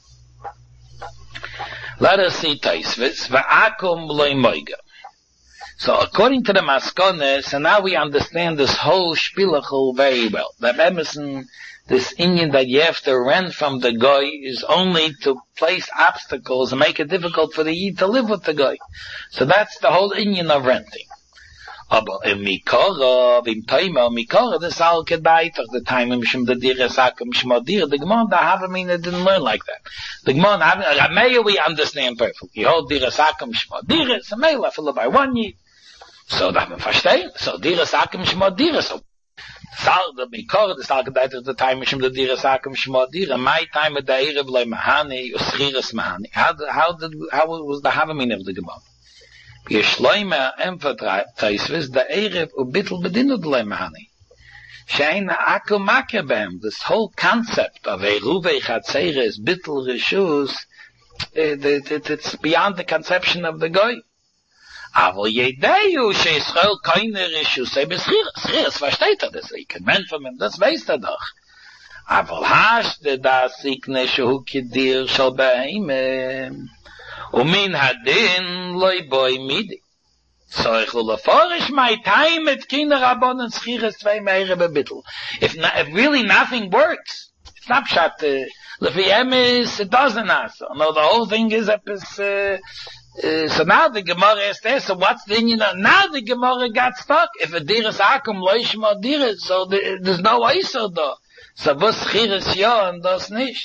Let us see Taisvis. V'akum lo yimoiga. So according to the Maskone, so now we understand this whole Shpilachul very well. That Emerson, this Indian that you have to rent from the guy is only to place obstacles and make it difficult for the Yid to live with the guy. So that's the whole Indian of renting. Aber im Mikora, im Taima, im Mikora, this all kedaitach, the time im Shem the Dire Sakum Shmodir, the Gemara, the Havamina didn't learn like that. The Gemara, Rameya we understand perfectly. You hold Dire Sakum Shmodir, it's a male, I feel by one Yid. So that we understand. So Dire Sakum Shmodir, so Sal the Mikora, the Sal kedaitach, the time im Shem the Dire Sakum Shmodir, my time at the Erev Le Mahani, Uschiris Mahani. How, how did, how was the Havamina of the Gemara? Yeshloime emphasizes the Erev ubittel bedinud leimahani. Sheina akum makebem. This whole concept of a ruve chatzeres bittel rishus, it's beyond the conception of the goy. Aber jedeyu sheIsrael keine rishus beschires. Versteht er das? Ich kann man von ihm, das weiß er doch. Aber hast du das ikne shehu kedir shal beheimem. Umin hadin loy boy midi. So ich will aforish my time at kinder rabon and schires zwei meire bebittel. If not, if really nothing works, it's not shot, lefi emes, it doesn't answer. No, the whole thing is up is, uh, uh, so now the Gemara is there, so what's the, you know, now the Gemara got stuck. If a diris akum loish ma diris, so the, there's no iso though. So was schires ja and das nicht.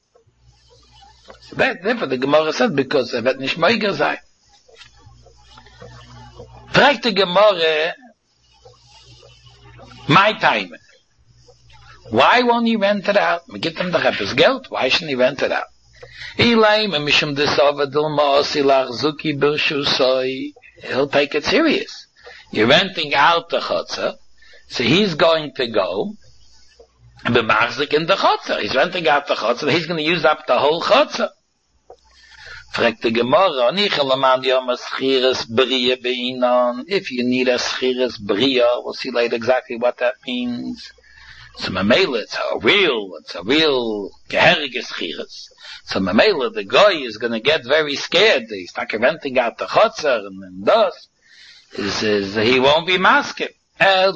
So that, therefore the Gemara said, because er wird nicht meiger sein. Fragt die Gemara, my time. Why won't he rent it out? We get him the Rebbe's geld. Why shouldn't he rent it out? Ilay me mishum desavadil ma'asilach zuki birshusoi. He'll take it serious. You're renting out the chutzah, so he's going to go b'machzik in the chutzah. He's renting out the chutzah, he's going to use up the whole chutzah. Fragt the Gemara, if you need a schiras bria, we'll see later exactly what that means. So Mamela, it's a real, it's a real geherige schiras. So Mamela, the guy is going to get very scared. He's not renting out the chutzah and, and thus, is, is, he won't be masking. But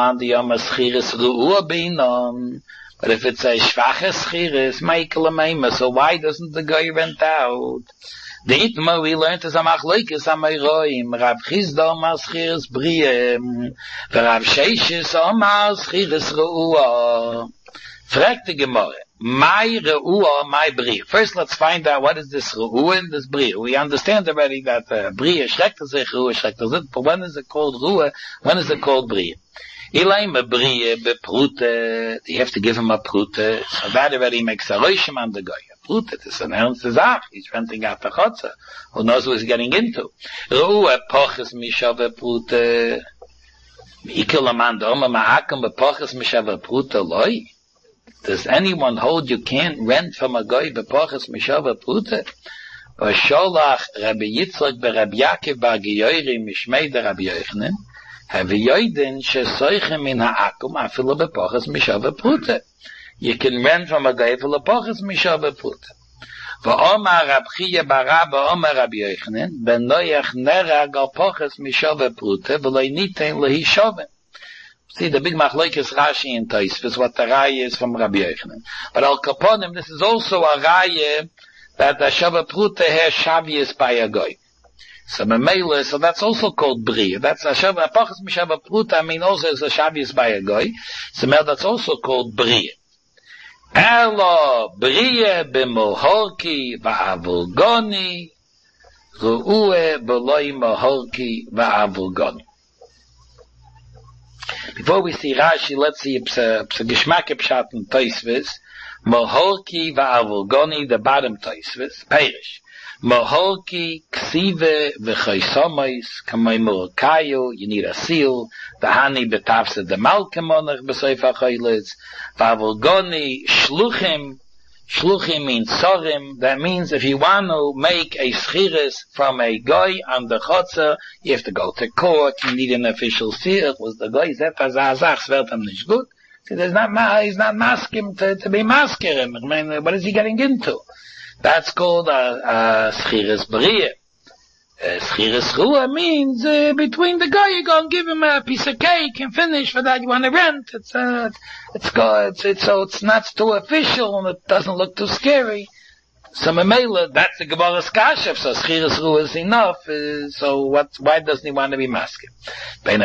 if it's a schwache schiris, Michael Amaima, so why doesn't the guy rent out? The Itma we learned is a machloikes amayroim, Rav Chizda omar schiris briem, Rav Sheishis omar schiris ru'ua. Fragt the Gemara, my re'ua, my bria. First, let's find out what is this re'ua and this bria. We understand already that uh, bria schreckt sich, re'ua schreckt sich, but when is it called re'ua? When is it called bria? Ilaim a bria beprute. You have to give him a prute. So that already makes a roishim on the guy. A prute is an ernst zach. He's renting out the chotzer. Who knows what he's getting into? Re'ua poches mishav prute. Ikil amanda oma ma'akum bepoches mishav prute loy. Does anyone hold you can't rent from a guy bepoches mishav prute? Vasholach Rabbi Yitzchak beRabbi Yaakov bar Giyori mishmei de Rabbi Yochanan. Have yoidin shesoichem min ha'akum afilu bepoches mishav prute. You can rent from a guy for lepoches mishav prute. Va'omar Rab Chiya bar Rabba omar Rabbi Yochanan ben noyach nerag al poches mishav prute v'lo niten lehishoven. See the big machlokes Rashi and Tosfos what the raya is from Rabbi Yochanan. But al kaponim this is also a raya that the shav prute has shavius by a guy. So memela, so that's also called bria. That's a shav poches mishav prute. I mean also is a shavius by a guy. So that's also called bria. Elo bria b'mohorki va'avulgoni ru'ue b'loi mohorki va'avulgoni. Before we see Rashi, let's see if it's a Gishmak Pshat and Tosfos. Mohorki va'avulgoni, the bottom Tosfos. Perish. Mohorki ksive v'chaisomois kamay morokayu, you need a seal. V'hani betafse de malkemonach b'soif ha'choylitz. Va'avulgoni shluchim. Shluchim means sorim. That means if you want to make a schiris from a guy on the chotzer, you have to go to court. You need an official seal. Was the guy zefazazach svelt him nicht gut? He's not, he's not masking to, to be masking. I mean, what is he getting into? That's called a, a schiris bria. Uh, Schiris Ruah means uh, between the guy you go and give him a piece of cake and finish for that you want to rent. It's uh, it's good. It's, it's so it's not too official and it doesn't look too scary. So Mamela, that's the Gemara's Kashef. So Schiris Ruah is enough. Uh, so what? Why doesn't he want to be masked? What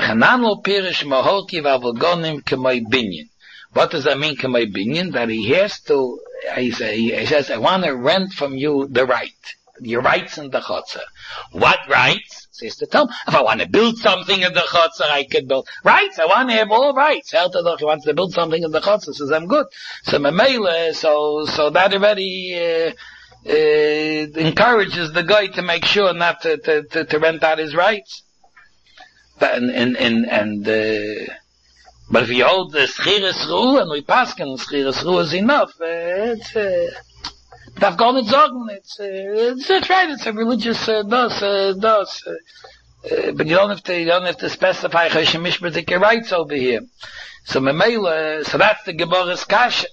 does that mean? K'may binyan, that he has to. He says, he says, I want to rent from you the right. Your rights in the chotzer. What rights? Says to tell him, if I want to build something in the chotzer, I can build. Rights? I want to have all rights. Helter, he wants to build something in the chotzer, says I'm good. So Mamela, so, so that already, uh, uh, encourages the guy to make sure not to, to, to, to rent out his rights. But, and, and, and, and uh, but if you hold the Schiris Ruah, and we pass can Schiris Ruah is enough, uh, it's, uh, I've gone and zogen. It's, uh, it's, it's right. It's a religious, uh, dos, uh, dos, uh, uh, but you don't have to, you don't have to specify Choshen Mishpatik rights over here. So, Memela, so that's the Gemara's Kasha.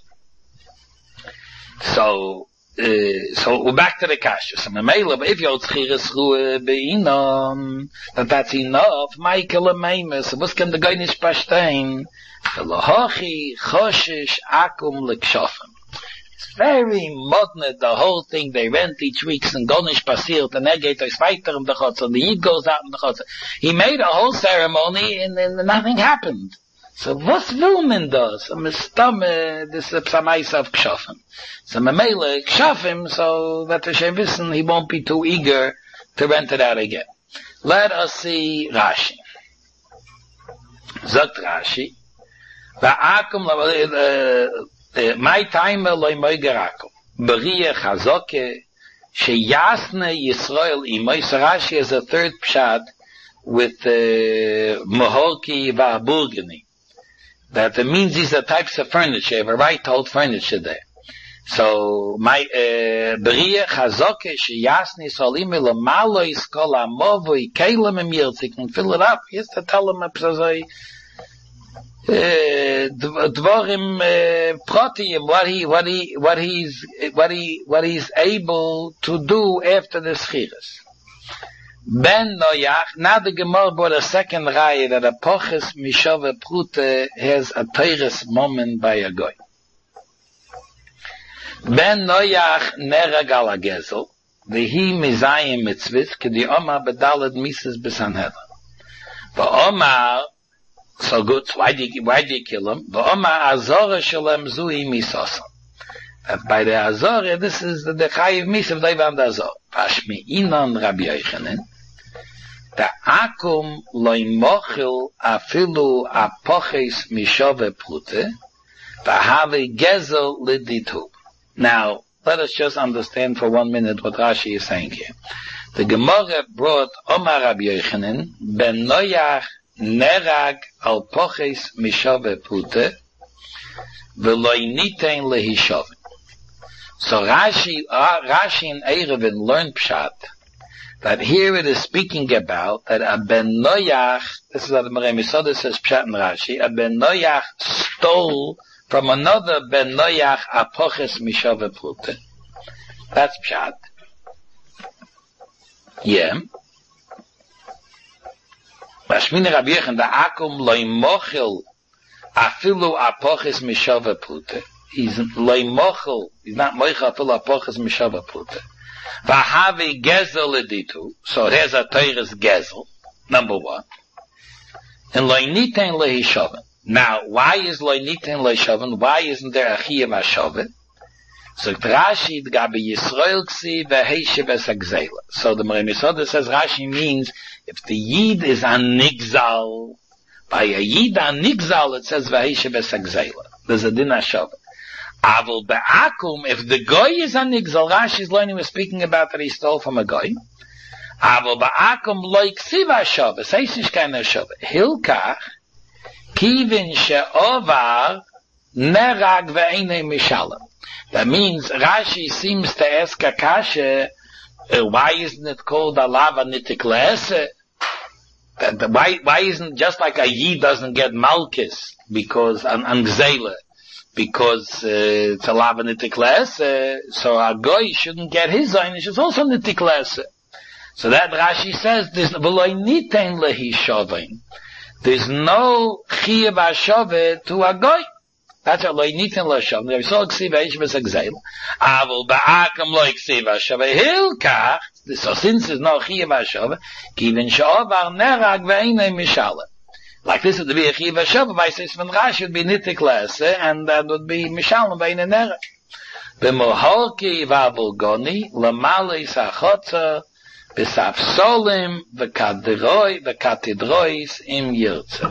So, uh, so we're back to the Kasha. So, Memela, but if you're Schiris Ruah beinam, that that's enough, Michael Ameimus, so what's can the guy nicht verstehen? Lahachi, Choshish, Akum, Lekshofim. It's very modern, the whole thing, they rent each week, and Gonish passiert, and er geht euch weiter in the chotzer, the Yid goes out in the chotzer. He made a whole ceremony, and then nothing happened. So, was will man does? So, mistamme, this is psamais of Kshofim. So, memele, Kshofim, so that we should wissen, he won't be too eager to rent it out again. Let us see Rashi. Zot Rashi, Va'akum, uh, Uh, my time loy moy gerakom beriye chazoke sheyasne Yisrael imoy. Rashi is a third pshat with uh, mohorki va'burgeni, that it means these are types of furniture. You have a right to hold furniture there. So my beriye chazoke sheyasne Yisrael imoy lamalo iskol amovo ikelam emirtzik and fill it up. He has to tell him a psazoi dvorim protiyim, what he what he what he's what he what he's able to do after the schiras. Ben Noach, now the Gemara brought a second raya that a poches mishove prute has a teires moment by a goy. Ben Noach nerag al hagezel vehi mizayim mitzvis kedi omar bedalad mises besanhedrin. V'omar, so good, so why do you, why do you kill him? V'omar azora shalem zui misosam. Uh, by the Azor, this is the, the Chayiv Misav Deivan the Azor. Pashmi Inon Rabbi Yochanan, the Akum loy mochil afilu apoches mishove plute, v'havi gezel liditu. Now, let us just understand for one minute what Rashi is saying here. The Gemara brought Omar Rabbi Yochanan, ben Noyach nerag al poches mishove plute, v'loy nitein lehishove. So Rashi, uh, Rashi and Erevin learned Pshat, that here it is speaking about that a ben Noyach, this is what the Merem Yisod says Pshat and Rashi, a ben Noyach stole from another ben Noyach apoches mishove plute. That's Pshat. Yeah. Mashmini Rabbi Yochanan, the akum loy mochil afilu apoches mishove plute. He's loy mochil, he's not mochil afilu apoches mishove plute. Vahavi gezel editu. So here's a Torah's gezel, number one. And loy nitein lehishoven. Now, why is loy nitein lehishoven? Why isn't there a chiyuv hashoven? So Rashi gabi Yisrael ksi v'heishiv esagzela. So the Merem Yisod says Rashi means if the yid is an nigzal, by a yid an nigzal it says v'heishiv esagzela. There's a din hashoven. Avol be'akum, if the goy is an nigzal, Rashi's learning was speaking about that he stole from a goy. Avol be'akum loy ksiv hashoven. Seis nish kein hashoven. Hilkach kivin she'ovar nerag ve'einei mishalem. That means Rashi seems to ask a kasha, uh, why isn't it called alava nitiklese? Why, why isn't just like a yid doesn't get malchus because an angzela, because uh, it's alava nitiklese, so a goy shouldn't get his own, it should also nitiklese. So that Rashi says there's v'loy nitein lehishovein. There's no chiyuv hashove to a goy. That's what loy nitein lehishovein. We saw ksiv ha'ishiv esagzeil. Avol ba'akam loy ksiv hashove hilkach. So since there's no chiyuv hashove, kivin she'ovar nerag ve'einei mishaleh. Like this would be a chiyuv hashove. By says when Rashi would be nitiklese, and that would be mishaleh ve'einei nerag. B'moholki v'avol goni l'malei sachotza b'safsolim v'kadroi v'katidrois im yirtzeh.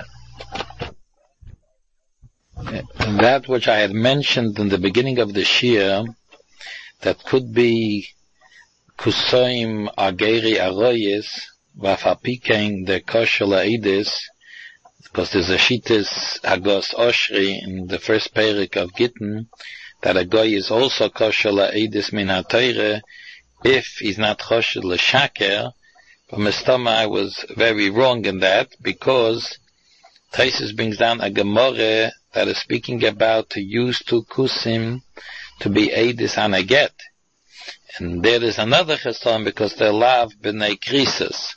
That which I had mentioned in the beginning of the Shir, that could be kusoim ageri aroyes v'afapikein the kosher la'idis, because there's a shitis agos oshri in the first perik of Gittin, that a goy is also kosher la'idis min ha'teire, if he's not kosher l'shaker. But Mestama, I was very wrong in that, because Taisus brings down a Gemara that is speaking about to use two kusim to be eidis on a get. And there is another chesron because they love b'nei krisis.